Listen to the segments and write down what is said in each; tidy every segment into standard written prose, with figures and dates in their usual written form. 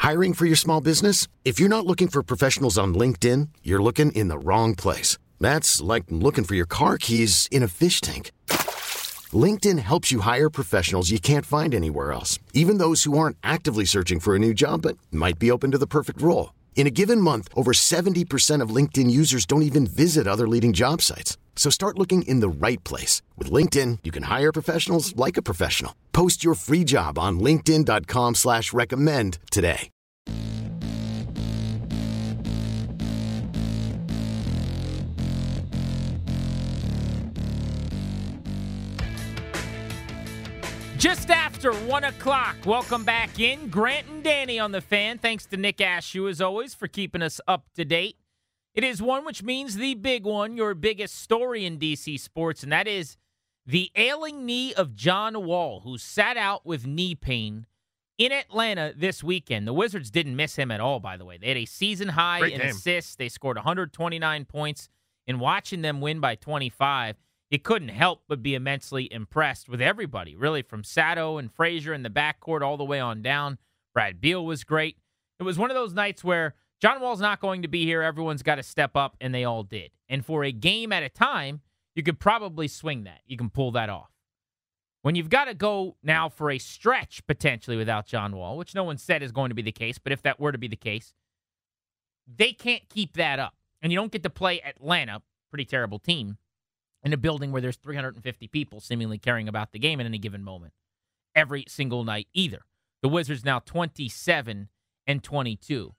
Hiring for your small business? If you're not looking for professionals on LinkedIn, you're looking in the wrong place. That's like looking for your car keys in a fish tank. LinkedIn helps you hire professionals you can't find anywhere else, even those who aren't actively searching for a new job but might be open to the perfect role. In a given month, over 70% of LinkedIn users don't even visit other leading job sites. So start looking in the right place. With LinkedIn, you can hire professionals like a professional. Post your free job on linkedin.com/recommend today. Just after 1 o'clock, welcome back in. Grant and Danny on the Fan. Thanks to Nick Ashew, as always, for keeping us up to date. It is one, which means the big one, your biggest story in D.C. sports, and that is the ailing knee of John Wall, who sat out with knee pain in Atlanta this weekend. The Wizards didn't miss him at all, by the way. They had a season high in assists. They scored 129 points. In watching them win by 25, you couldn't help but be immensely impressed with everybody, really, from Sato and Frazier in the backcourt all the way on down. Brad Beal was great. It was one of those nights where John Wall's not going to be here. Everyone's got to step up, and they all did. And for a game at a time, you could probably swing that. You can pull that off. When you've got to go now for a stretch, potentially, without John Wall, which no one said is going to be the case, but if that were to be the case, they can't keep that up. And you don't get to play Atlanta, pretty terrible team, in a building where there's 350 people seemingly caring about the game at any given moment every single night either. The Wizards now 27-22.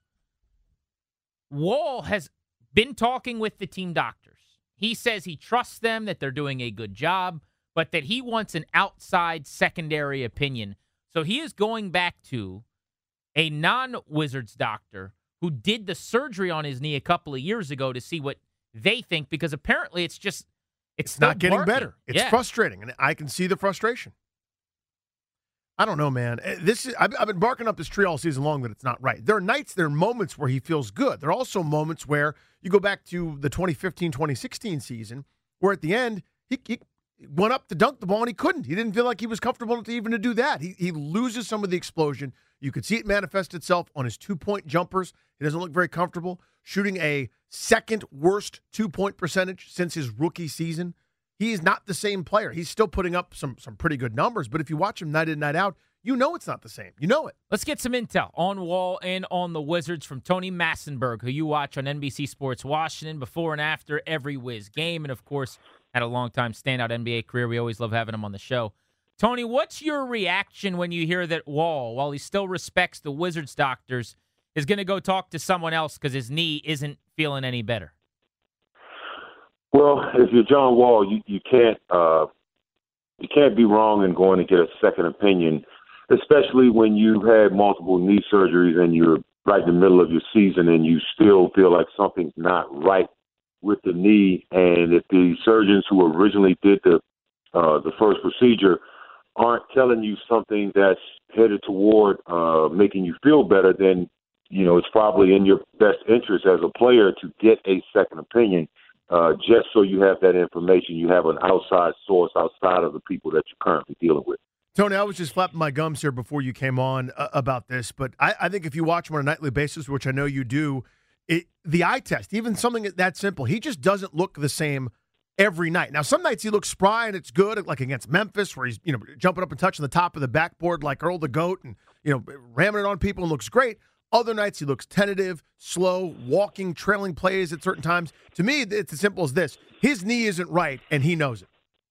Wall has been talking with the team doctors. He says he trusts them, that they're doing a good job, but that he wants an outside secondary opinion. So he is going back to a non-Wizards doctor who did the surgery on his knee a couple of years ago to see what they think, because apparently it's not getting better. It's frustrating, and I can see the frustration. I don't know, man. I've been barking up this tree all season long that it's not right. There are moments where he feels good. There are also moments where you go back to the 2015-2016 season where at the end he went up to dunk the ball and he couldn't. He didn't feel like he was comfortable even to do that. He loses some of the explosion. You could see it manifest itself on his two-point jumpers. He doesn't look very comfortable. Shooting a second worst two-point percentage since his rookie season. He is not the same player. He's still putting up some pretty good numbers, but if you watch him night in, night out, you know it's not the same. You know it. Let's get some intel on Wall and on the Wizards from Tony Massenberg, who you watch on NBC Sports Washington before and after every Wiz game, and of course had a long-time standout NBA career. We always love having him on the show. Tony, what's your reaction when you hear that Wall, while he still respects the Wizards doctors, is going to go talk to someone else because his knee isn't feeling any better? Well, if you're John Wall, you can't be wrong in going to get a second opinion, especially when you've had multiple knee surgeries and you're right in the middle of your season and you still feel like something's not right with the knee. And if the surgeons who originally did the first procedure aren't telling you something that's headed toward making you feel better, then it's probably in your best interest as a player to get a second opinion. Just so you have that information, you have an outside source outside of the people that you're currently dealing with. Tony, I was just flapping my gums here before you came on about this, but I think if you watch him on a nightly basis, which I know you do, the eye test, even something that simple, he just doesn't look the same every night. Now, some nights he looks spry and it's good, like against Memphis, where he's jumping up and touching the top of the backboard like Earl the Goat and ramming it on people and looks great. Other nights he looks tentative, slow, walking, trailing plays at certain times. To me, it's as simple as this. His knee isn't right, and he knows it.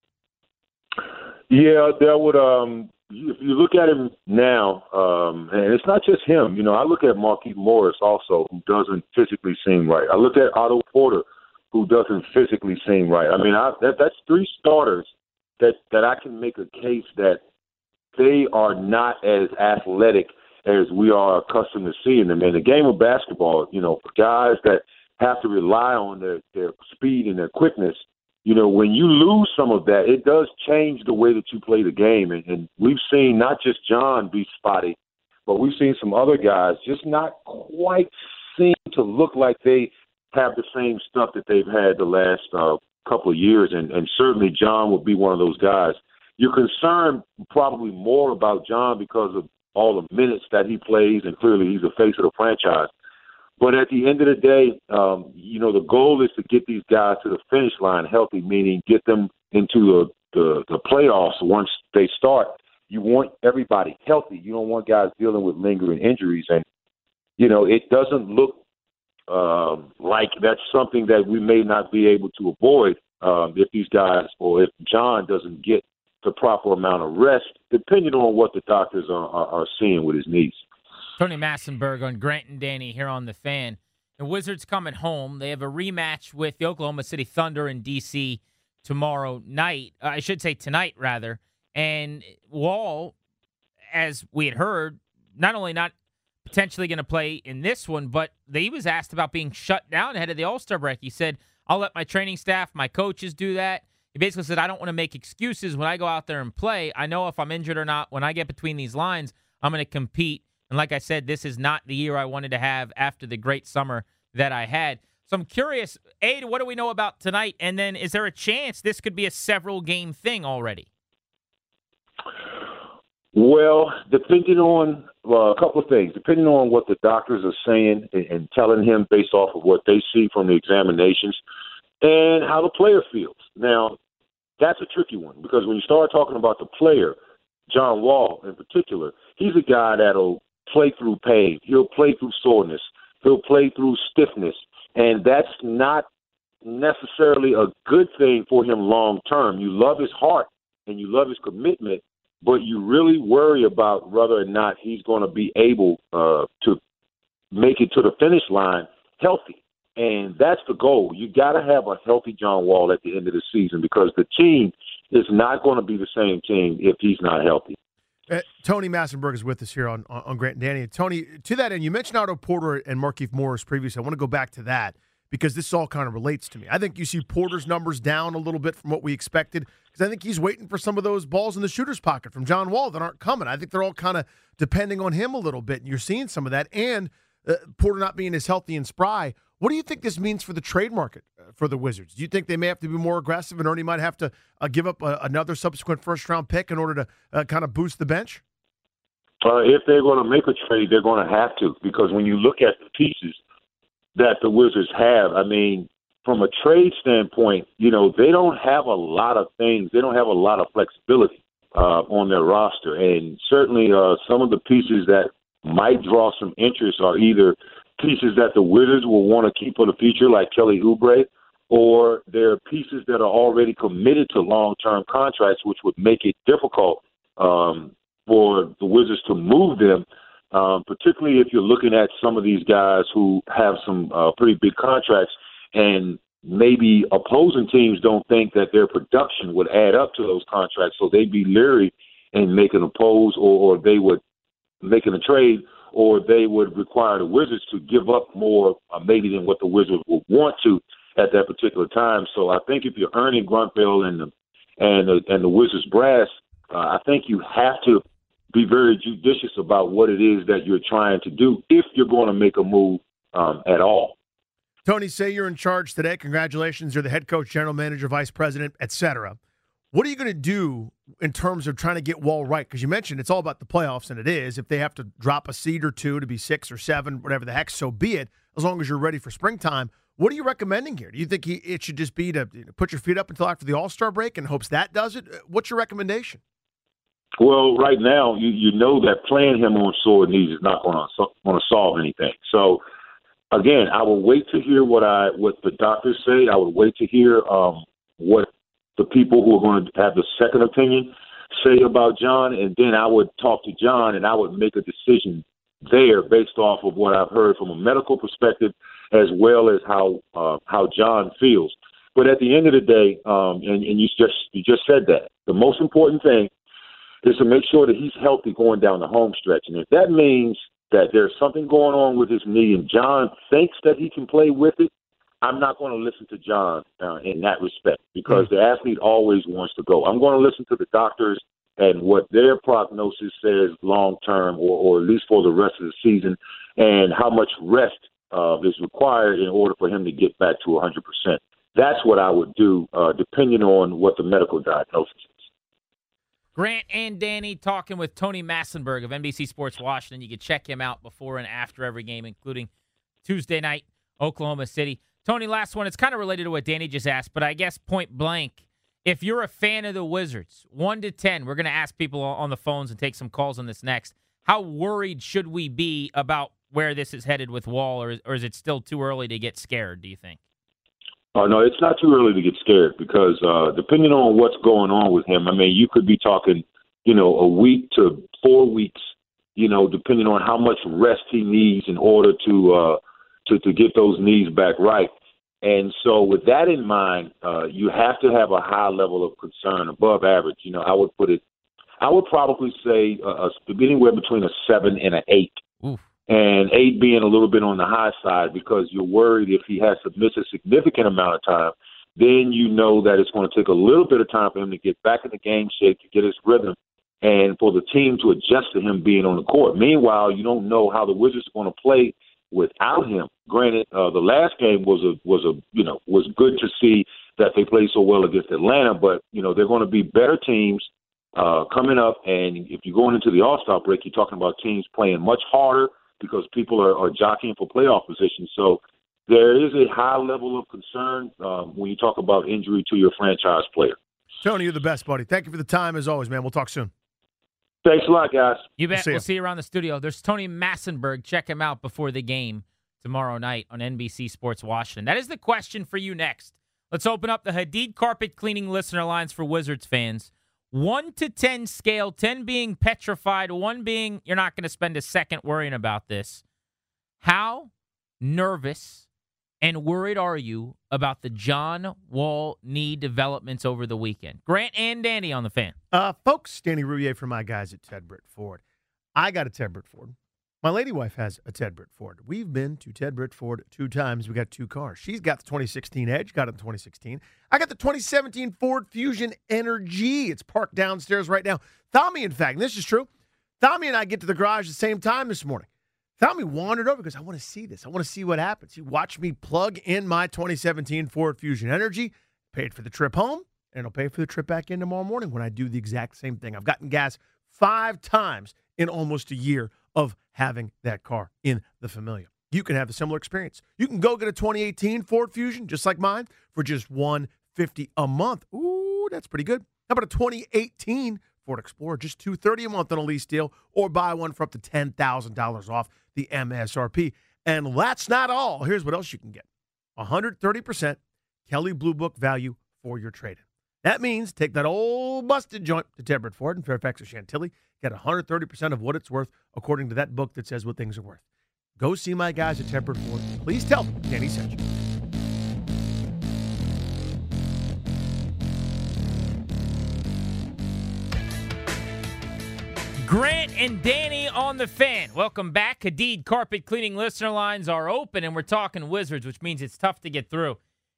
Yeah, that would if you look at him now, and it's not just him. I look at Marquise Morris also, who doesn't physically seem right. I look at Otto Porter, who doesn't physically seem right. I mean, that's three starters that I can make a case that they are not as athletic as we are accustomed to seeing them. In the game of basketball, for guys that have to rely on their speed and their quickness, when you lose some of that, it does change the way that you play the game. And we've seen not just John be spotty, but we've seen some other guys just not quite seem to look like they have the same stuff that they've had the last couple of years. And certainly John would be one of those guys. You're concerned probably more about John because of all the minutes that he plays, and clearly he's the face of the franchise. But at the end of the day, the goal is to get these guys to the finish line healthy, meaning get them into the playoffs once they start. You want everybody healthy. You don't want guys dealing with lingering injuries. And, it doesn't look like that's something that we may not be able to avoid if these guys or if John doesn't get the proper amount of rest, depending on what the doctors are seeing with his knees. Tony Massenberg on Grant and Danny here on The Fan. The Wizards coming home. They have a rematch with the Oklahoma City Thunder in D.C. tomorrow night. I should say tonight, rather. And Wall, as we had heard, not only not potentially going to play in this one, but he was asked about being shut down ahead of the All-Star break. He said, I'll let my training staff, my coaches do that. He basically said, I don't want to make excuses when I go out there and play. I know if I'm injured or not. When I get between these lines, I'm going to compete. And like I said, this is not the year I wanted to have after the great summer that I had. So I'm curious, A, what do we know about tonight? And then is there a chance this could be a several-game thing already? Well, depending on a couple of things, depending on what the doctors are saying and telling him based off of what they see from the examinations and how the player feels. Now, that's a tricky one because when you start talking about the player, John Wall in particular, he's a guy that'll play through pain. He'll play through soreness. He'll play through stiffness. And that's not necessarily a good thing for him long term. You love his heart and you love his commitment, but you really worry about whether or not he's going to be able to make it to the finish line healthy. And that's the goal. You got to have a healthy John Wall at the end of the season because the team is not going to be the same team if he's not healthy. Tony Massenberg is with us here on Grant and Danny. Tony, to that end, you mentioned Otto Porter and Markieff Morris previously. I want to go back to that because this all kind of relates to me. I think you see Porter's numbers down a little bit from what we expected because I think he's waiting for some of those balls in the shooter's pocket from John Wall that aren't coming. I think they're all kind of depending on him a little bit, and you're seeing some of that. And Porter not being as healthy and spry. What do you think this means for the trade market for the Wizards? Do you think they may have to be more aggressive and Ernie might have to give up another subsequent first-round pick in order to kind of boost the bench? If they're going to make a trade, they're going to have to because when you look at the pieces that the Wizards have, I mean, from a trade standpoint, they don't have a lot of things. They don't have a lot of flexibility on their roster. And certainly some of the pieces that might draw some interest are either pieces that the Wizards will want to keep for the future, like Kelly Oubre, or they're pieces that are already committed to long-term contracts, which would make it difficult for the Wizards to move them, particularly if you're looking at some of these guys who have some pretty big contracts and maybe opposing teams don't think that their production would add up to those contracts, so they'd be leery in making a pose or they would making a trade, or they would require the Wizards to give up more maybe than what the Wizards would want to at that particular time. So I think if you're Ernie Grunfeld and the Wizards brass, I think you have to be very judicious about what it is that you're trying to do if you're going to make a move at all. Tony, say you're in charge today. Congratulations. You're the head coach, general manager, vice president, et cetera. What are you going to do in terms of trying to get Wall right? Because you mentioned it's all about the playoffs, and it is. If they have to drop a seed or two to be 6 or 7, whatever the heck, so be it, as long as you're ready for springtime. What are you recommending here? Do you think it should just be to put your feet up until after the All-Star break and hopes that does it? What's your recommendation? Well, right now, you know that playing him on sore knees is not going to solve anything. So, again, I will wait to hear what the doctors say. I would wait to hear what the people who are going to have the second opinion say about John, and then I would talk to John and I would make a decision there based off of what I've heard from a medical perspective as well as how John feels. But at the end of the day, and you just said that, the most important thing is to make sure that he's healthy going down the home stretch. And if that means that there's something going on with his knee and John thinks that he can play with it, I'm not going to listen to John in that respect because the athlete always wants to go. I'm going to listen to the doctors and what their prognosis says long term or at least for the rest of the season and how much rest is required in order for him to get back to 100%. That's what I would do depending on what the medical diagnosis is. Grant and Danny talking with Tony Massenberg of NBC Sports Washington. You can check him out before and after every game, including Tuesday night, Oklahoma City. Tony, last one. It's kind of related to what Danny just asked, but I guess point blank, if you're a fan of the Wizards, 1 to 10, we're going to ask people on the phones and take some calls on this next. How worried should we be about where this is headed with Wall, or is it still too early to get scared, do you think? Oh, no, it's not too early to get scared because depending on what's going on with him, I mean, you could be talking, a week to 4 weeks, depending on how much rest he needs in order to get those knees back right. And so with that in mind, you have to have a high level of concern, above average. I would probably say anywhere between a 7 and an 8. Oof. And 8 being a little bit on the high side because you're worried if he has to miss a significant amount of time, then you know that it's going to take a little bit of time for him to get back in the game shape, to get his rhythm, and for the team to adjust to him being on the court. Meanwhile, you don't know how the Wizards are going to play without him. Granted, the last game was good to see that they played so well against Atlanta, but they're going to be better teams coming up. And if you're going into the All-Star break, you're talking about teams playing much harder because people are jockeying for playoff positions. So there is a high level of concern when you talk about injury to your franchise player. Tony, you're the best, buddy. Thank you for the time, as always, man. We'll talk soon. Thanks a lot, guys. You bet. We'll see you around the studio. There's Tony Massenberg. Check him out before the game tomorrow night on NBC Sports Washington. That is the question for you next. Let's open up the Hadid Carpet Cleaning listener lines for Wizards fans. 1 to 10 scale, 10 being petrified, 1 being you're not going to spend a second worrying about this. How nervous and worried are you about the John Wall knee developments over the weekend? Grant and Danny on the Fan. Folks, Danny Rouhier for my guys at Ted Britt Ford. I got a Ted Britt Ford. My lady wife has a Ted Britt Ford. We've been to Ted Britt Ford 2 times. We got 2 cars. She's got the 2016 Edge, got it in 2016. I got the 2017 Ford Fusion Energy. It's parked downstairs right now. Thami, in fact, and this is true, Thami and I get to the garage at the same time this morning. Thami wandered over because I want to see this. I want to see what happens. He watched me plug in my 2017 Ford Fusion Energy, paid for the trip home, and I'll pay for the trip back in tomorrow morning when I do the exact same thing. I've gotten gas 5 times in almost a year of having that car in the Familia. You can have a similar experience. You can go get a 2018 Ford Fusion, just like mine, for just $150 a month. Ooh, that's pretty good. How about a 2018 Ford Explorer, just $230 a month on a lease deal, or buy one for up to $10,000 off the MSRP. And that's not all. Here's what else you can get. 130% Kelley Blue Book value for your trade-in. That means take that old busted joint to Ted Britt Ford in Fairfax or Chantilly, get 130% of what it's worth according to that book that says what things are worth. Go see my guys at Ted Britt Ford. Please tell them Danny sent you. Grant and Danny on the Fan. Welcome back. Hadid Carpet Cleaning listener lines are open, and we're talking Wizards, which means it's tough to get through.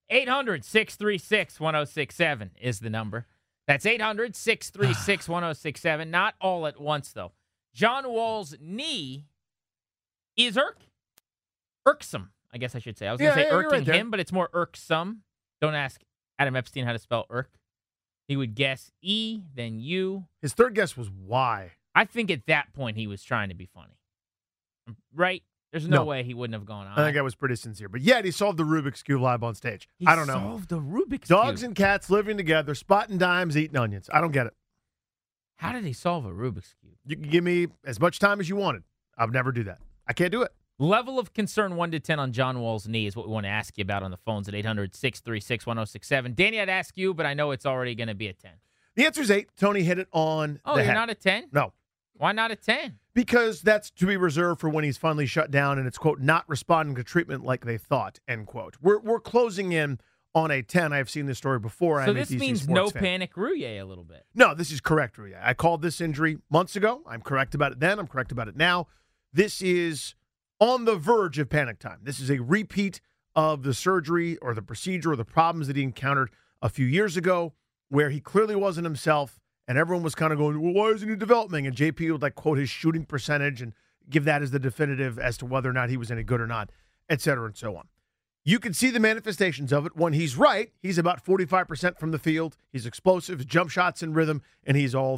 800-636-1067 is the number. That's 800-636-1067. Not all at once, though. John Wall's knee is irksome, I guess I should say. I was going to say irking him, but it's more irksome. Don't ask Adam Epstein how to spell irk. He would guess E, then U. His third guess was Y. I think at that point he was trying to be funny. Right? There's no way he wouldn't have gone on. I think I was pretty sincere. But yet he solved the Rubik's Cube live on stage. I don't know. Solved the Rubik's Dogs Cube. and cats living together, spotting dimes, eating onions. I don't get it. How did he solve a Rubik's Cube? You can give me as much time as you wanted. I'll never do that. I can't do it. Level of concern 1 to 10 on John Wall's knee is what we want to ask you about on the phones at 800-636-1067. Danny, I'd ask you, but I know it's already going to be a 10. The answer is 8. Tony hit it on the head. You're not a 10? No. Why not a 10? Because that's to be reserved for when he's finally shut down and it's, quote, not responding to treatment like they thought, end quote. We're closing in on a 10. I've seen this story before. So this means no panic Rouhier a little bit. No, this is correct, Rouhier. I called this injury months ago. I'm correct about it then. I'm correct about it now. This is on the verge of panic time. This is a repeat of the surgery or the procedure or the problems that he encountered a few years ago where he clearly wasn't himself. And everyone was kind of going, well, why isn't he developing? And JP would like quote his shooting percentage and give that as the definitive as to whether or not he was any good or not, et cetera, and so on. You can see the manifestations of it. When he's right, he's about 45% from the field. He's explosive, his jump shots in rhythm, and he's all there.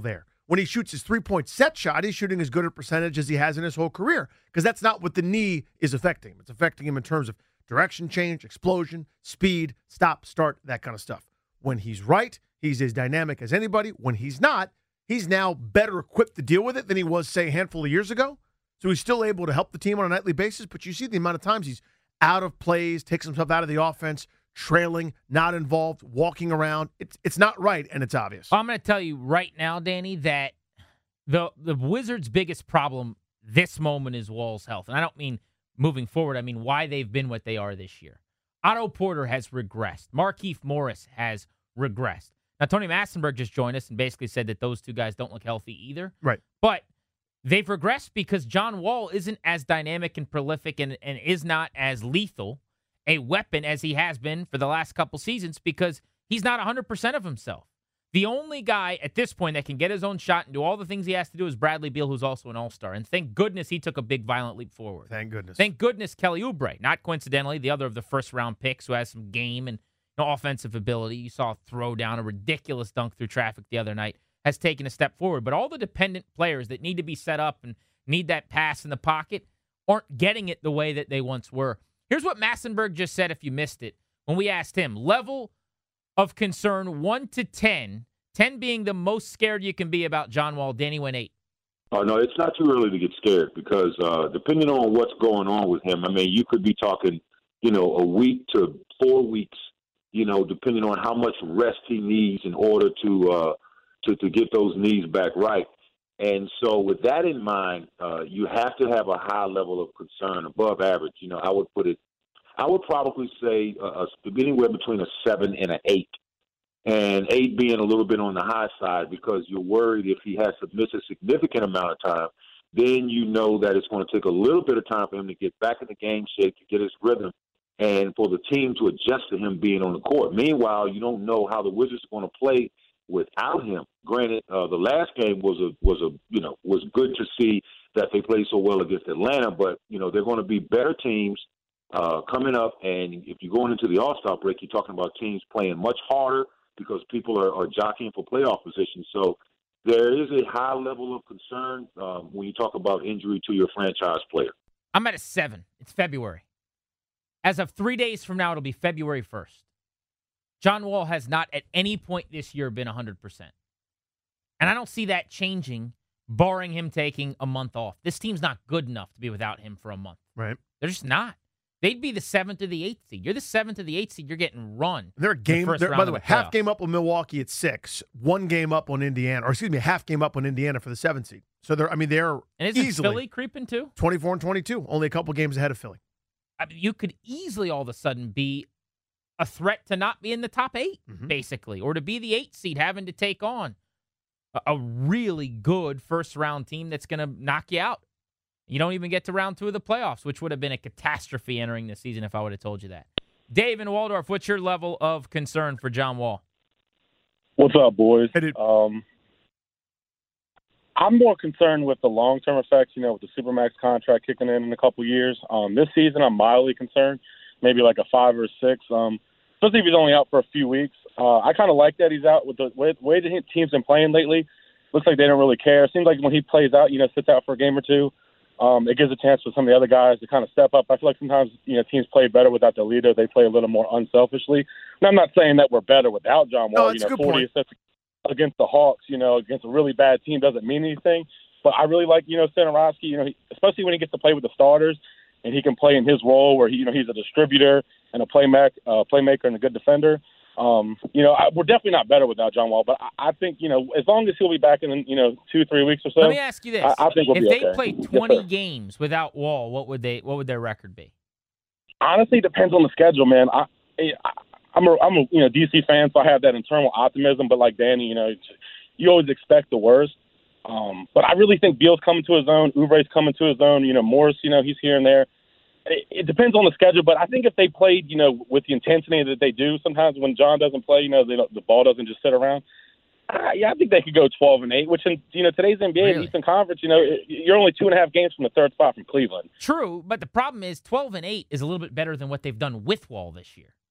when he shoots his three-point set shot, he's shooting as good a percentage as he has in his whole career because that's not what the knee is affecting him. It's affecting him in terms of direction change, explosion, speed, stop, start, that kind of stuff. When he's right, he's as dynamic as anybody. When he's not, he's now better equipped to deal with it than he was, say, a handful of years ago. So he's still able to help the team on a nightly basis, but you see the amount of times he's out of plays, takes himself out of the offense, trailing, not involved, walking around. It's not right, and it's obvious. I'm going to tell you right now, Danny, that the Wizards' biggest problem this moment is Wall's health. And I don't mean moving forward. I mean why they've been what they are this year. Otto Porter has regressed. Markieff Morris has regressed. Now, Tony Massenberg just joined us and basically said that those two guys don't look healthy either. Right. But they've regressed because John Wall isn't as dynamic and prolific and is not as lethal a weapon as he has been for the last couple seasons because he's not 100% of himself. The only guy at this point that can get his own shot and do all the things he has to do is Bradley Beal, who's also an all-star. And thank goodness he took a big, violent leap forward. Thank goodness. Thank goodness Kelly Oubre, not coincidentally, the other of the first-round picks who has some game and offensive ability. You saw throw down a ridiculous dunk through traffic the other night, has taken a step forward. But all the dependent players that need to be set up and need that pass in the pocket aren't getting it the way that they once were. Here's what Massenberg just said if you missed it. When we asked him, level of concern 1 to 10, 10 being the most scared you can be about John Wall. Danny went 8. Oh, no, it's not too early to get scared because depending on what's going on with him, I mean, you could be talking, a week to 4 weeks, depending on how much rest he needs in order to get those knees back right. And so with that in mind, you have to have a high level of concern, above average. I would probably say anywhere between a 7 and an 8. And 8 being a little bit on the high side because you're worried if he has to miss a significant amount of time, then you know that it's going to take a little bit of time for him to get back in the game shape, to get his rhythm, and for the team to adjust to him being on the court. Meanwhile, you don't know how the Wizards are going to play without him. Granted, the last game was good to see that they played so well against Atlanta, but they're going to be better teams coming up. And if you're going into the All-Star break, you're talking about teams playing much harder because people are jockeying for playoff positions. So there is a high level of concern when you talk about injury to your franchise player. I'm at a 7. It's February. As of 3 days from now, it'll be February 1st. John Wall has not at any point this year been 100%. And I don't see that changing, barring him taking a month off. This team's not good enough to be without him for a month. Right. They're just not. They'd be the 7th or the 8th seed. You're the 7th or the 8th seed. You're getting run. They're a game. By the way, half playoffs. game up on Milwaukee at 6, 1 game up on Indiana, half game up on Indiana for the 7th seed. So they're and isn't easily Philly creeping too? 24 and 22, only a couple games ahead of Philly. I mean, you could easily all of a sudden be a threat to not be in the top 8, basically, or to be the 8th seed, having to take on a really good first-round team that's going to knock you out. You don't even get to round 2 of the playoffs, which would have been a catastrophe entering the season if I would have told you that. Dave in Waldorf, what's your level of concern for John Wall? What's up, boys? Hey, dude. I'm more concerned with the long-term effects, with the Supermax contract kicking in a couple years. This season, I'm mildly concerned, maybe like a 5 or 6, especially if he's only out for a few weeks. I kind of like that he's out with the way the team's been playing lately. Looks like they don't really care. It seems like when he plays out, sits out for a game or two, it gives a chance for some of the other guys to kind of step up. I feel like sometimes, teams play better without the leader. They play a little more unselfishly. And I'm not saying that we're better without John Wall. No, that's a good 40 point. assists against the Hawks, against a really bad team doesn't mean anything. But I really like, Satoransky, especially when he gets to play with the starters and he can play in his role where he's a distributor and a playmaker and a good defender. We're definitely not better without John Wall, but I think, as long as he'll be back in, 2-3 weeks or so. Let me ask you this. I think we'll if be they okay. play 20 games without Wall, what would their record be? Honestly, it depends on the schedule, man. I'm a DC fan, so I have that internal optimism. But like Danny, you always expect the worst. But I really think Beal's coming to his own. Oubre's coming to his own. Morris, he's here and there. It depends on the schedule, but I think if they played, with the intensity that they do, sometimes when John doesn't play, the ball doesn't just sit around. I think they could go 12-8, which in today's NBA, Really? Eastern Conference, you're only 2.5 games from the third spot from Cleveland. True, but the problem is 12-8 is a little bit better than what they've done with Wall this year.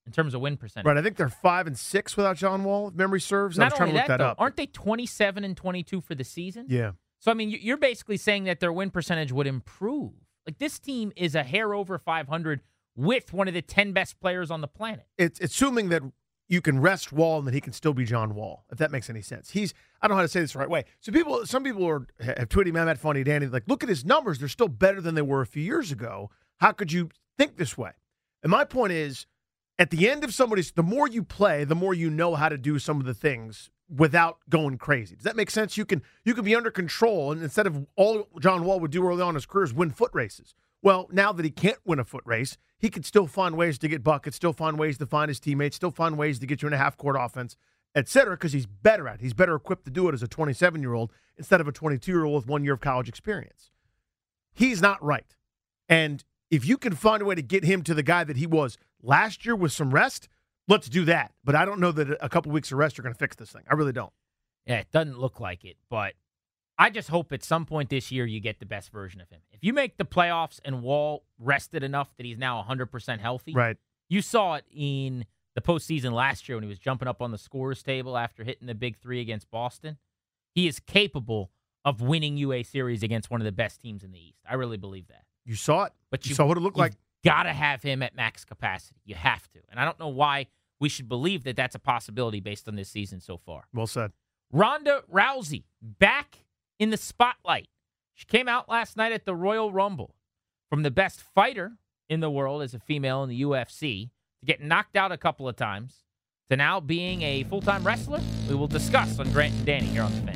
in terms of win percentage. Right, I think they're 5-6 without John Wall, if memory serves. I was Not trying to only look that though, up. aren't they 27-22 for the season? Yeah. So, I mean, you're basically saying that their win percentage would improve. Like, this team is a hair over 500 with one of the 10 best players on the planet. It's assuming that you can rest Wall and that he can still be John Wall, if that makes any sense. I don't know how to say this the right way. So some people have tweeted Matt Funny Danny, like, look at his numbers. They're still better than they were a few years ago. How could you think this way? And my point is, at the end of the more you play, the more you know how to do some of the things without going crazy. Does that make sense? You can be under control, and instead of all John Wall would do early on in his career is win foot races. Well, now that he can't win a foot race, he can still find ways to get buckets, still find ways to find his teammates, still find ways to get you in a half-court offense, et cetera, because he's better at it. He's better equipped to do it as a 27-year-old instead of a 22-year-old with 1 year of college experience. He's not right. And if you can find a way to get him to the guy that he was last year with some rest, let's do that. But I don't know that a couple weeks of rest are going to fix this thing. I really don't. Yeah, it doesn't look like it, but I just hope at some point this year you get the best version of him. If you make the playoffs and Wall rested enough that he's now 100% healthy, right? You saw it in the postseason last year when he was jumping up on the scorer's table after hitting the big three against Boston. He is capable of winning you a series against one of the best teams in the East. I really believe that. You saw it. But you saw what it looked like. Got to have him at max capacity. You have to. And I don't know why we should believe that that's a possibility based on this season so far. Well said. Ronda Rousey back in the spotlight. She came out last night at the Royal Rumble from the best fighter in the world as a female in the UFC to get knocked out a couple of times to now being a full-time wrestler. We will discuss on Grant and Danny here on The Fan.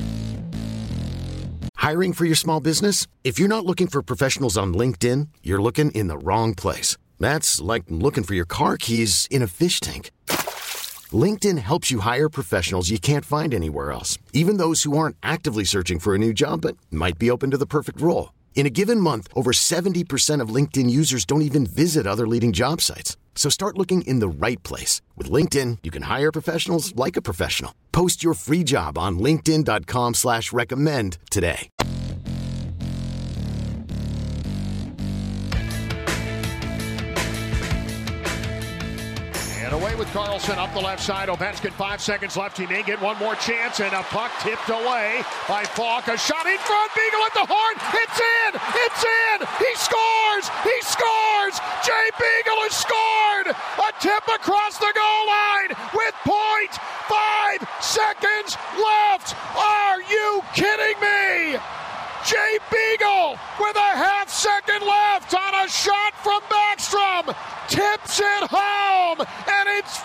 Hiring for your small business? If you're not looking for professionals on LinkedIn, you're looking in the wrong place. That's like looking for your car keys in a fish tank. LinkedIn helps you hire professionals you can't find anywhere else, even those who aren't actively searching for a new job but might be open to the perfect role. In a given month, over 70% of LinkedIn users don't even visit other leading job sites. So start looking in the right place. With LinkedIn, you can hire professionals like a professional. Post your free job on linkedin.com/recommend today. And away with Carlson up the left side. Ovechkin, 5 seconds left. He may get one more chance, and a puck tipped away by Falk. A shot in front. Beagle at the horn. It's in. It's in. He scores. He scores. Jay Beagle has scored. A tip across the goal line with 0.5 seconds left. Are you kidding me? Jay Beagle with a half second left on a shot from Backstrom. Tips it home, and it's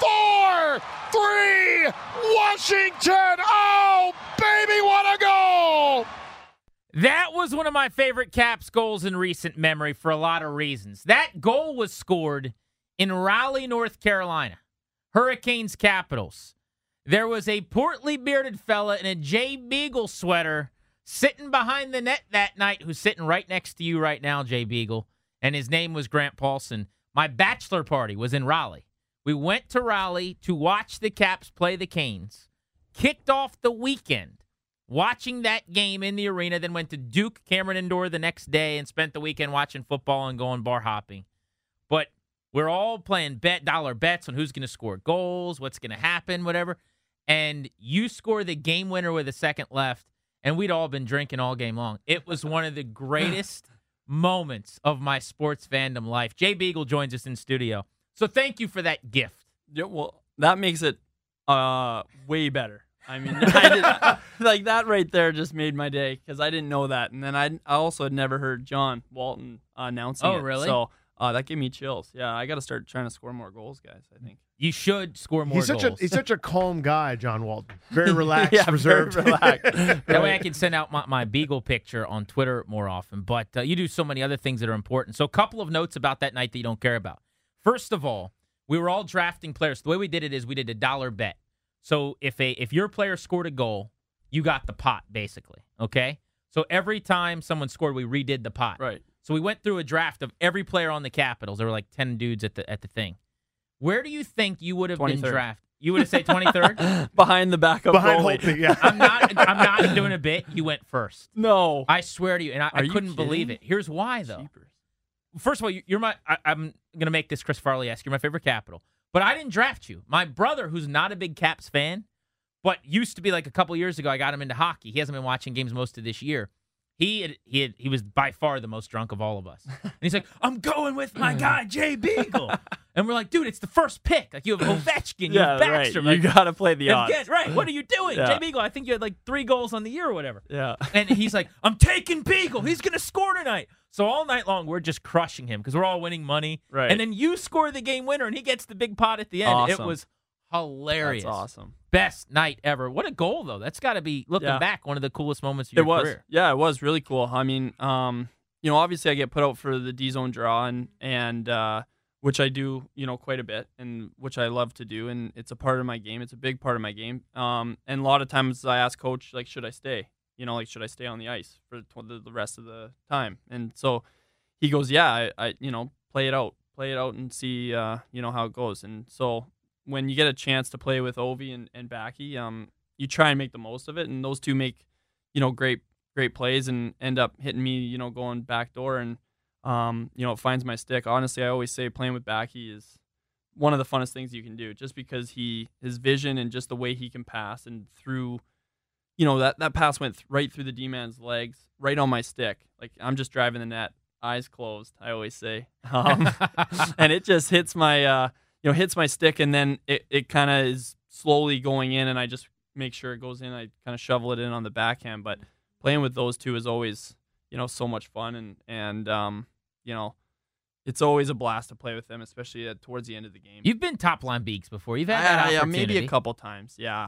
4-3 Washington. Oh, baby, what a goal! That was one of my favorite Caps goals in recent memory for a lot of reasons. That goal was scored in Raleigh, North Carolina. Hurricanes Capitals. There was a portly bearded fella in a Jay Beagle sweater sitting behind the net that night, who's sitting right next to you right now, Jay Beagle, and his name was Grant Paulson. My bachelor party was in Raleigh. We went to Raleigh to watch the Caps play the Canes, kicked off the weekend watching that game in the arena, then went to Duke Cameron Indoor the next day and spent the weekend watching football and going bar hopping. But we're all playing dollar bets on who's going to score goals, what's going to happen, whatever. And you score the game winner with a second left, and we'd all been drinking all game long. It was one of the greatest moments of my sports fandom life. Jay Beagle joins us in studio. So thank you for that gift. Yeah, well, that makes it way better. I mean, like that right there just made my day because I didn't know that. And then I also had never heard John Walton announcing it. Oh, really? So that gave me chills. Yeah, I got to start trying to score more goals, guys, I think. You should score more goals. He's such a calm guy, John Walton. Very relaxed, yeah, reserved. Very relaxed. That way I can send out my Beagle picture on Twitter more often. But you do so many other things that are important. So a couple of notes about that night that you don't care about. First of all, we were all drafting players. The way we did it is we did a dollar bet. So if your player scored a goal, you got the pot, basically. Okay? So every time someone scored, we redid the pot. Right. So we went through a draft of every player on the Capitals. There were like 10 dudes at the thing. Where do you think you would have been 23rd. drafted? You would have said 23rd? Behind the backup goalie. Holtby, yeah. I'm not doing a bit. You went first. No. I swear to you, and I you couldn't believe kidding? it. Here's why, though. Jeepers. First of all, you're my. I'm going to make this Chris Farley-esque. You're my favorite Capital. But I didn't draft you. My brother, who's not a big Caps fan, but used to be like a couple years ago, I got him into hockey. He hasn't been watching games most of this year. He was by far the most drunk of all of us. And he's like, I'm going with my guy, Jay Beagle. And we're like, dude, it's the first pick. Like, you have Ovechkin, you have Backstrom. Right. You got to play the odds. Right. What are you doing? Yeah. Jay Beagle, I think you had like 3 goals on the year or whatever. Yeah. And he's like, I'm taking Beagle. He's going to score tonight. So all night long, we're just crushing him because we're all winning money. Right. And then you score the game winner, and he gets the big pot at the end. Awesome. It was hilarious. That's awesome. Best night ever. What a goal, though. That's got to be, looking back, one of the coolest moments of your career. Yeah, it was really cool. I mean, obviously I get put out for the D-zone draw, and which I do, quite a bit, and which I love to do, and it's a part of my game. It's a big part of my game. And a lot of times I ask coach, like, should I stay? Should I stay on the ice for the rest of the time? And so he goes, yeah, I play it out and see, how it goes. And so when you get a chance to play with Ovi and Backy, you try and make the most of it. And those two make, great plays and end up hitting me, going backdoor, and it finds my stick. Honestly, I always say playing with Backy is one of the funnest things you can do, just because his vision and just the way he can pass, and through, that pass went right through the D-man's legs, right on my stick. Like, I'm just driving the net, eyes closed, I always say. And it just hits my, hits my stick, and then it kind of is slowly going in, and I just make sure it goes in. I kind of shovel it in on the backhand. But playing with those two is always, so much fun, and it's always a blast to play with them, especially towards the end of the game. You've been top line beaks before. You've had that opportunity. Maybe a couple times. Yeah,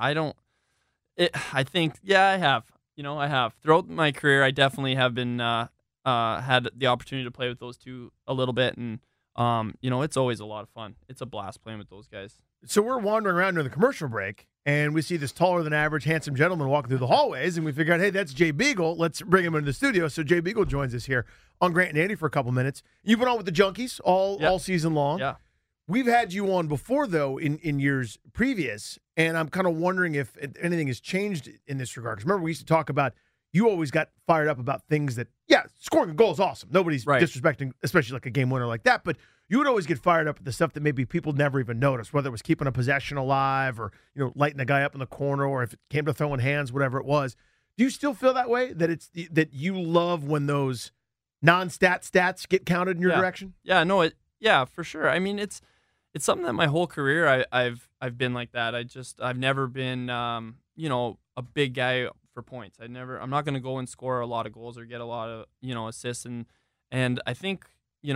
I think I have. I have. Throughout my career, I definitely have been had the opportunity to play with those two a little bit, and it's always a lot of fun. It's a blast playing with those guys. So we're wandering around during the commercial break, and we see this taller than average, handsome gentleman walking through the hallways, and we figure out, hey, that's Jay Beagle. Let's bring him into the studio. So Jay Beagle joins us here on Grant and Andy for a couple minutes. You've been on with the Junkies all season long. Yeah. We've had you on before, though, in years previous, and I'm kind of wondering if anything has changed in this regard. Because remember, we used to talk about, you always got fired up about things that, scoring a goal is awesome. Nobody's disrespecting, especially like a game winner like that, but you would always get fired up at the stuff that maybe people never even noticed, whether it was keeping a possession alive or, lighting a guy up in the corner, or if it came to throwing hands, whatever it was. Do you still feel that way, that you love when those non-stat stats get counted in your direction? Yeah, no, for sure. I mean, it's something that my whole career I've been like that. I've never been a big guy for points. I'm not going to go and score a lot of goals or get a lot of assists, and I think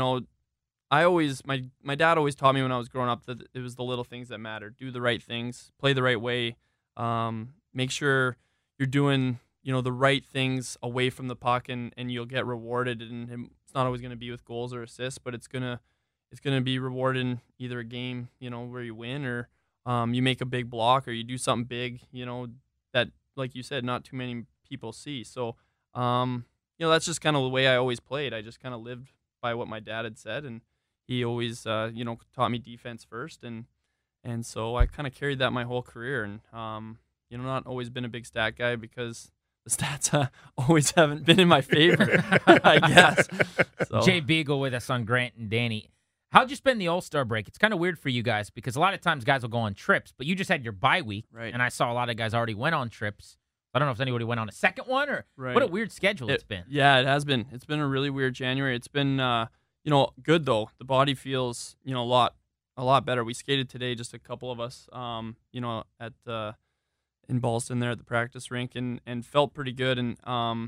my dad always taught me when I was growing up that it was the little things that matter. Do the right things, play the right way, make sure you're doing the right things away from the puck, and you'll get rewarded. And it's not always going to be with goals or assists, but it's gonna be rewarded in either a game where you win, or you make a big block, or you do something big that, like you said, not too many people see. So that's just kind of the way I always played. I just kind of lived by what my dad had said, and he always taught me defense first, and so I kind of carried that my whole career. And not always been a big stat guy because the stats always haven't been in my favor, I guess. So. Jay Beagle with us on Grant and Danny. How'd you spend the All-Star break? It's kind of weird for you guys because a lot of times guys will go on trips, but you just had your bye week, right? And I saw a lot of guys already went on trips. I don't know if anybody went on a second one, or what a weird schedule it's been. Yeah, it has been. It's been a really weird January. It's been, good though. The body feels, a lot better. We skated today, just a couple of us, at in Ballston there at the practice rink, and felt pretty good. And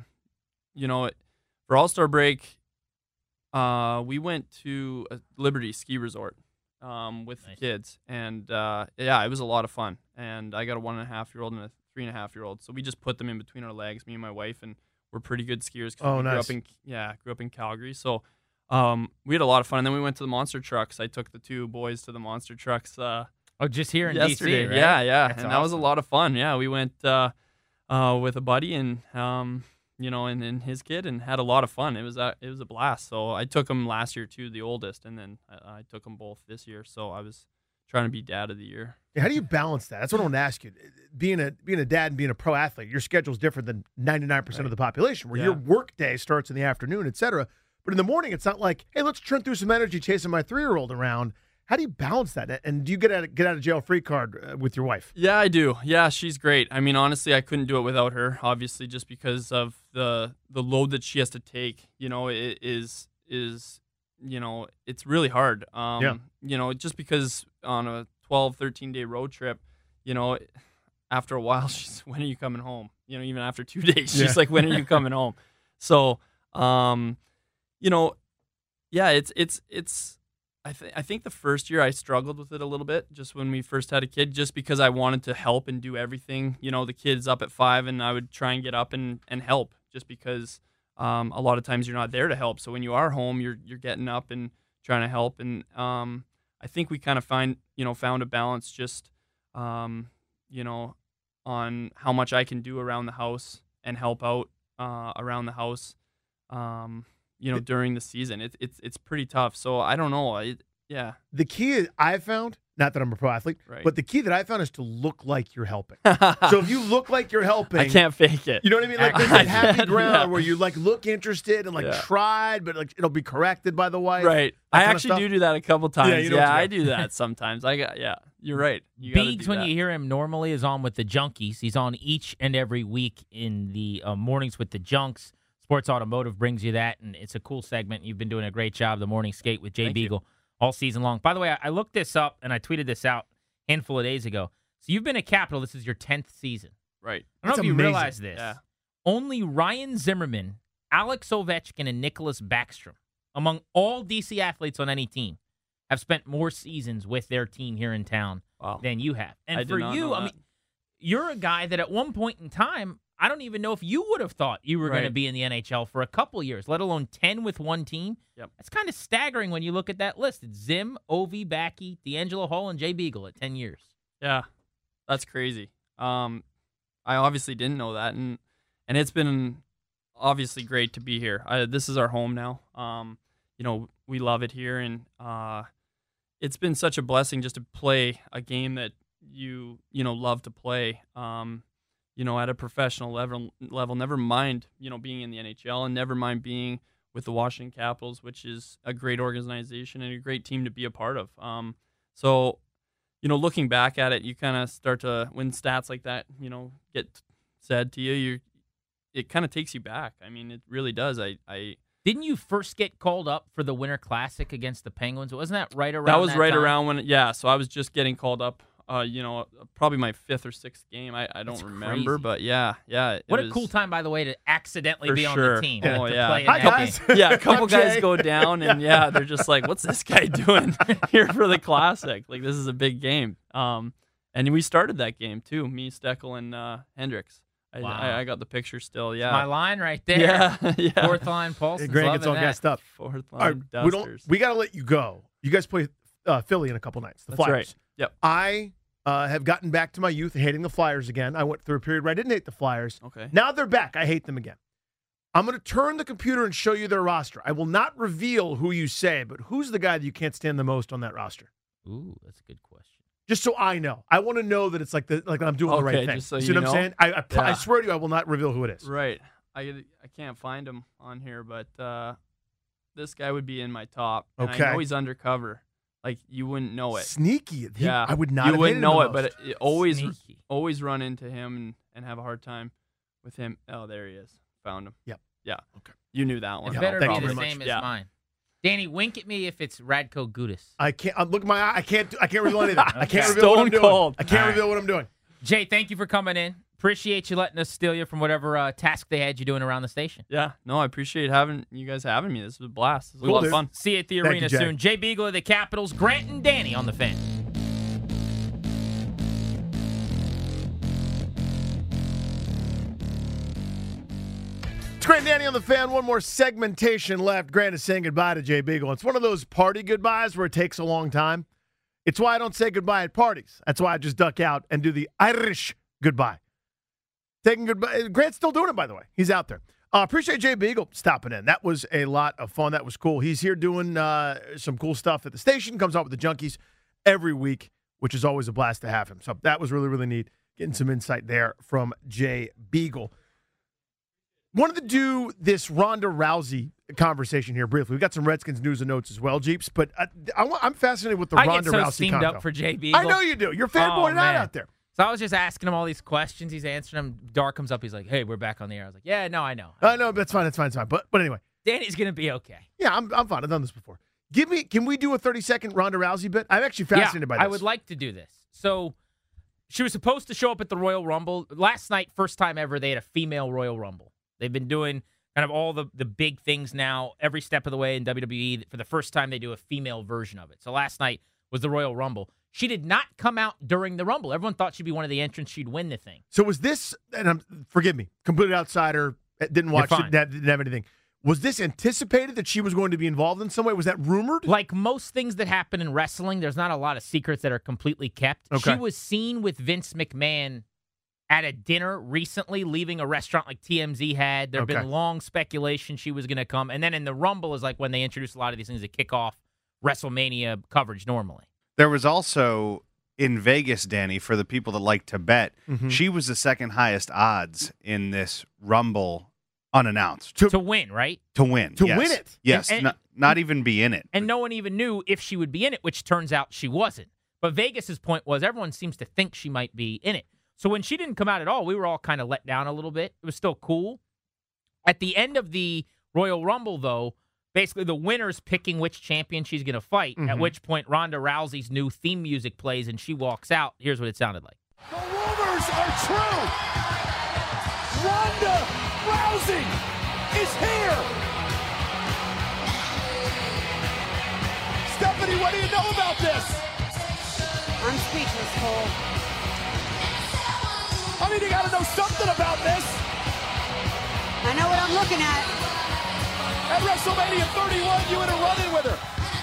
for All-Star break, we went to a Liberty ski resort with the kids, and it was a lot of fun. And I got a 1.5-year-old and a 3.5-year-old, so we just put them in between our legs, me and my wife, and we're pretty good skiers. Nice. Grew up in Calgary, so we had a lot of fun. And then we went to the monster trucks. I took the two boys to the monster trucks. Just here in yesterday. DC, right? Yeah, That's and that was a lot of fun. Yeah, we went with a buddy and and his kid, and had a lot of fun. It was a blast. So I took them last year too, the oldest, and then I took them both this year. So I was trying to be dad of the year. How do you balance that? That's what I want to ask you. Being a dad and being a pro athlete, your schedule's different than 99% of the population, where your work day starts in the afternoon, et cetera. But in the morning, it's not like, hey, let's churn through some energy chasing my 3-year-old around. How do you balance that? And do you get out of jail free card with your wife? Yeah, I do. Yeah, she's great. I mean, honestly, I couldn't do it without her, obviously, just because of the load that she has to take. It is it's really hard. Just because on a 12, 13-day road trip, after a while, she's, when are you coming home? Even after 2 days, she's like, when are you coming home? So, it's I think the first year I struggled with it a little bit, just when we first had a kid, just because I wanted to help and do everything. The kid's up at 5, and I would try and get up and help, just because a lot of times you're not there to help. So when you are home, you're getting up and trying to help. And I think we kind of found a balance, just on how much I can do around the house and help out around the house. During the season, it's pretty tough. So I don't know. The key I found, not that I'm a pro athlete, right, but the key that I found is to look like you're helping. So if you look like you're helping, I can't fake it. You know what I mean? Like there's that happy ground where you look interested and tried, but it'll be corrected by the wife. Right. I actually do that a couple times. Yeah, I do that sometimes. You're right. Biggs, when you hear him normally, is on with the Junkies. He's on each and every week in the mornings with the Junks. Sports Automotive brings you that, and it's a cool segment. You've been doing a great job, the Morning Skate with Jay Beagle, all season long. By the way, I looked this up, and I tweeted this out a handful of days ago. So you've been a Capital. This is your 10th season. Right. I don't know if you realize this. Yeah. Only Ryan Zimmerman, Alex Ovechkin, and Nicholas Backstrom, among all DC athletes on any team, have spent more seasons with their team here in town than you have. And for you, I mean, you're a guy that at one point in time, I don't even know if you would have thought you were going to be in the NHL for a couple years, let alone 10 with one team. Yep. That's kind of staggering when you look at that list. It's Zim, Ovi, Backy, D'Angelo Hall, and Jay Beagle at 10 years. Yeah, that's crazy. I obviously didn't know that, and it's been obviously great to be here. This is our home now. We love it here, and it's been such a blessing just to play a game that you love to play. At a professional level, never mind, being in the NHL, and never mind being with the Washington Capitals, which is a great organization and a great team to be a part of. So, looking back at it, you kind of start to, when stats like that, get said to you, it kind of takes you back. I mean, it really does. Didn't you first get called up for the Winter Classic against the Penguins? Wasn't that right around that was right time? Around when, so I was just getting called up. Probably my 5th or 6th game. I don't remember, crazy. But yeah. What a cool time, by the way, to accidentally be on the team. Oh, to yeah. play in Hi, that guys. game. Yeah, a couple guys go down, and they're just like, what's this guy doing here for the Classic? Like, this is a big game. And we started that game, too, me, Steckel, and Hendricks. Wow. I got the picture still, yeah. My line right there. Yeah. Fourth line, Paulson. Grant gets all gassed up. Fourth line, All right, Dusters. we got to let you go. You guys play Philly in a couple nights. The That's Flyers. right. Yep. I have gotten back to my youth hating the Flyers again. I went through a period where I didn't hate the Flyers. Okay. Now they're back. I hate them again. I'm going to turn the computer and show you their roster. I will not reveal who you say, but who's the guy that you can't stand the most on that roster? Ooh, that's a good question. Just so I know. I want to know that it's like I'm doing the right thing. Just so See you what I'm know? saying? I swear to you, I will not reveal who it is. Right. I can't find him on here, but this guy would be in my top. And Okay. I know he's undercover. Like, you wouldn't know it. Sneaky. Yeah. I would not You have wouldn't hated know him it, the but most. it always run into him and have a hard time with him. Oh, there he is. Found him. Yep. Yeah. Okay. You knew that one. It Yeah, better thank be you the very same much. as Yeah. mine. Danny, wink at me if it's Radko Gudas. I can't look at my eye. I can't reveal anything. I can't Okay. reveal what I'm Stone doing. cold. I can't All reveal what I'm doing. Jay, thank you for coming in. Appreciate you letting us steal you from whatever task they had you doing around the station. Yeah. No, I appreciate you guys having me. This was a blast. This was Cool, a lot dude. of fun. See you at the Thank arena you, Jay. soon. Jay Beagle of the Capitals, Grant and Danny on the Fan. It's Grant and Danny on the Fan. One more segmentation left. Grant is saying goodbye to Jay Beagle. It's one of those party goodbyes where it takes a long time. It's why I don't say goodbye at parties. That's why I just duck out and do the Irish goodbye. Taking goodbye. Grant's still doing it, by the way. He's out there. Appreciate Jay Beagle stopping in. That was a lot of fun. That was cool. He's here doing some cool stuff at the station. Comes out with the Junkies every week, which is always a blast to have him. So that was really, really neat. Getting some insight there from Jay Beagle. Wanted to do this Ronda Rousey conversation here briefly. We've got some Redskins news and notes as well, Jeeps. But I'm fascinated with the Ronda I get so Rousey steamed convo. up for JB. I know you do. You're fanboying out there. So I was just asking him all these questions. He's answering them. Dar comes up. He's like, "Hey, we're back on the air." I was like, "Yeah, no, I know." I know, that's fine. It's fine. But anyway, Danny's gonna be okay. yeah, I'm fine. I've done this before. Can we do a 30-second Ronda Rousey bit? I'm actually fascinated by this. I would like to do this. So she was supposed to show up at the Royal Rumble last night. First time ever they had a female Royal Rumble. They've been doing kind of all the big things now every step of the way in WWE. For the first time, they do a female version of it. So last night was the Royal Rumble. She did not come out during the Rumble. Everyone thought she'd be one of the entrants. She'd win the thing. So was this, and forgive me, complete outsider, didn't watch it, didn't have anything. Was this anticipated that she was going to be involved in some way? Was that rumored? Like most things that happen in wrestling, there's not a lot of secrets that are completely kept. Okay. She was seen with Vince McMahon at a dinner recently, leaving a restaurant like TMZ had. There have been long speculation she was going to come. And then in the Rumble is like when they introduce a lot of these things that kick off WrestleMania coverage normally. There was also in Vegas, Danny, for the people that like to bet, she was the second highest odds in this Rumble unannounced. To win, right? To win. To yes. win it. Yes, not even be in it. And no one even knew if she would be in it, which turns out she wasn't. But Vegas's point was everyone seems to think she might be in it. So when she didn't come out at all, we were all kind of let down a little bit. It was still cool. At the end of the Royal Rumble, though, basically the winner's picking which champion she's going to fight, at which point Ronda Rousey's new theme music plays and she walks out. Here's what it sounded like. The rumors are true. Ronda Rousey is here. Stephanie, what do you know about this? I'm speechless, Cole. I mean, you got to know something about this. I know what I'm looking at. At WrestleMania 31, you had a run-in with her.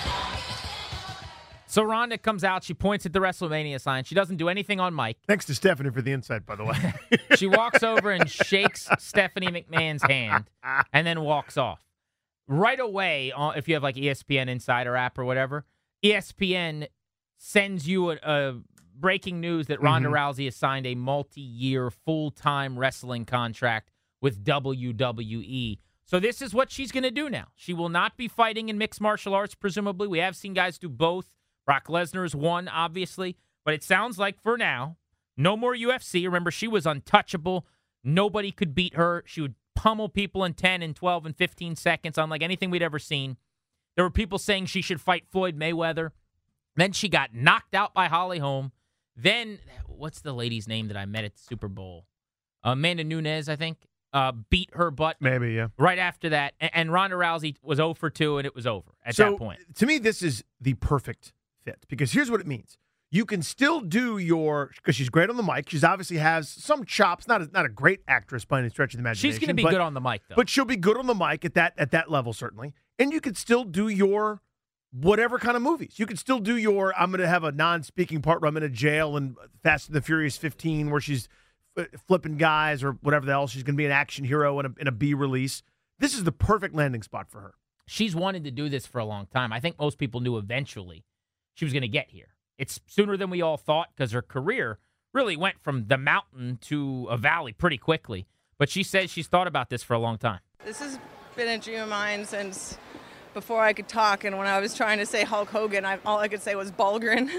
So Ronda comes out. She points at the WrestleMania sign. She doesn't do anything on mic. Thanks to Stephanie for the insight, by the way. She walks over and shakes Stephanie McMahon's hand and then walks off. Right away, if you have like ESPN Insider app or whatever, ESPN sends you a breaking news that Ronda Rousey has signed a multi-year, full-time wrestling contract with WWE. So this is what she's going to do now. She will not be fighting in mixed martial arts, presumably. We have seen guys do both. Brock Lesnar is one, obviously. But it sounds like for now, no more UFC. Remember, she was untouchable. Nobody could beat her. She would pummel people in 10 and 12 and 15 seconds, unlike anything we'd ever seen. There were people saying she should fight Floyd Mayweather. Then she got knocked out by Holly Holm. Then, what's the lady's name that I met at the Super Bowl? Amanda Nunes, I think, beat her butt. Maybe, yeah. Right after that. And Ronda Rousey was 0 for 2, and it was over at that point. To me, this is the perfect fit because here's what it means. You can still do because she's great on the mic. She's obviously has some chops, not a great actress by any stretch of the imagination. She's going to be good on the mic, though. But she'll be good on the mic at that level, certainly. And you could still do your whatever kind of movies. You could still do your, I'm going to have a non-speaking part where I'm in a jail in Fast and the Furious 15 where she's flipping guys or whatever the hell. She's going to be an action hero in a B release. This is the perfect landing spot for her. She's wanted to do this for a long time. I think most people knew eventually she was going to get here. It's sooner than we all thought because her career really went from the mountain to a valley pretty quickly. But she says she's thought about this for a long time. This has been a dream of mine since before I could talk, and when I was trying to say Hulk Hogan, all I could say was Bulgren.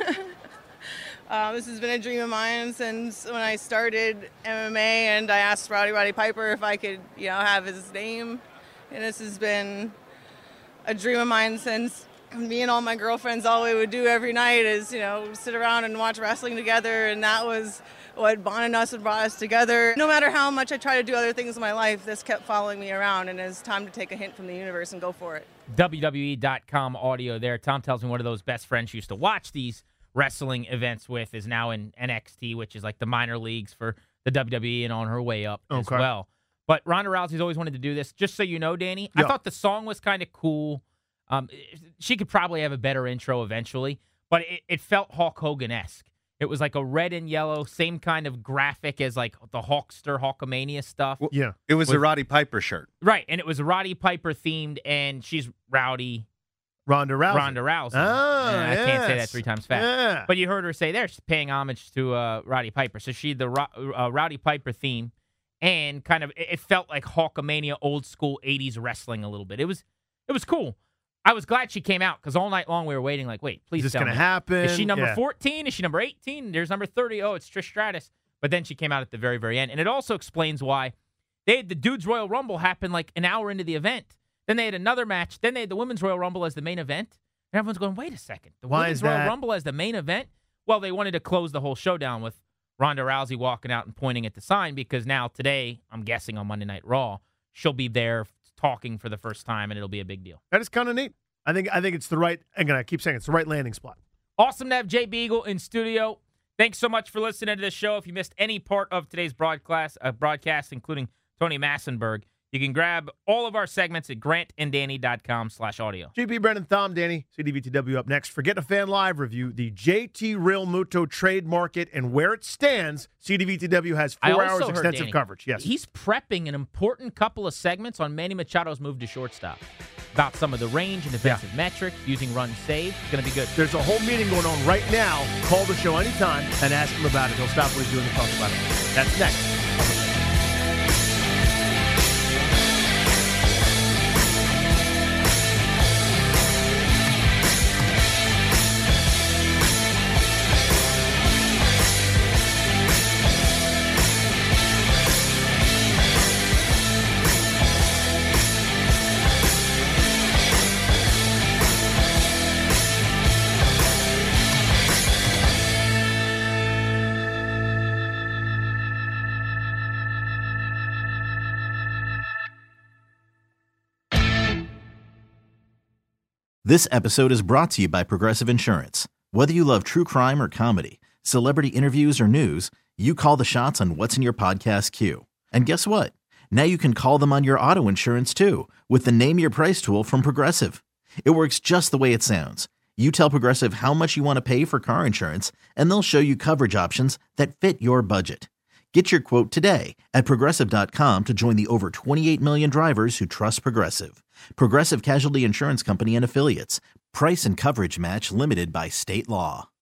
This has been a dream of mine since when I started MMA, and I asked Roddy Piper if I could, have his name. And this has been a dream of mine since me and all my girlfriends, all we would do every night is, sit around and watch wrestling together, and that was what bonded us and brought us together. No matter how much I try to do other things in my life, this kept following me around, and it's time to take a hint from the universe and go for it. WWE.com audio there. Tom tells me one of those best friends she used to watch these wrestling events with is now in NXT, which is like the minor leagues for the WWE, and on her way up as well. But Ronda Rousey's always wanted to do this. Just so you know, Danny, I thought the song was kind of cool. She could probably have a better intro eventually, but it felt Hulk Hogan-esque. It was like a red and yellow, same kind of graphic as like the Hulkster, Hulkamania stuff. Yeah. It was a Roddy Piper shirt. Right, and it was Roddy Piper themed, and she's Ronda Rousey. Oh, I can't say that 3 times fast. Yeah. But you heard her say there, she's paying homage to Roddy Piper. So she the Roddy Piper theme, and kind of it felt like Hulkamania, old school 80s wrestling a little bit. It was It was cool. I was glad she came out because all night long we were waiting like, wait, please Is this tell going me. to happen? Is she number 14? Is she number 18? There's number 30. Oh, it's Trish Stratus. But then she came out at the very, very end. And it also explains why they had the Dudes Royal Rumble happen like an hour into the event. Then they had another match. Then they had the Women's Royal Rumble as the main event. And everyone's going, wait a second. The Women's Royal Rumble as the main event? Well, they wanted to close the whole showdown with Ronda Rousey walking out and pointing at the sign because now today, I'm guessing on Monday Night Raw, she'll be there talking for the first time and it'll be a big deal. That is kind of neat. I think it's the right, again, I keep saying it's the right landing spot. Awesome to have Jay Beagle in studio. Thanks so much for listening to this show. If you missed any part of today's broadcast, including Tony Massenberg, you can grab all of our segments at grantanddanny.com/audio. GP, Brendan, Thom, Danny, CDVTW up next. For Getting a Fan Live review, the JT Real Muto trade market and where it stands. CDVTW has 4 hours extensive Danny, coverage. Yes. He's prepping an important couple of segments on Manny Machado's move to shortstop. About some of the range and defensive metrics, using run save. It's going to be good. There's a whole meeting going on right now. Call the show anytime and ask him about it. He'll stop what he's doing and talk about it. That's next. This episode is brought to you by Progressive Insurance. Whether you love true crime or comedy, celebrity interviews or news, you call the shots on what's in your podcast queue. And guess what? Now you can call them on your auto insurance too with the Name Your Price tool from Progressive. It works just the way it sounds. You tell Progressive how much you want to pay for car insurance, and they'll show you coverage options that fit your budget. Get your quote today at Progressive.com to join the over 28 million drivers who trust Progressive. Progressive Casualty Insurance Company and Affiliates. Price and coverage match limited by state law.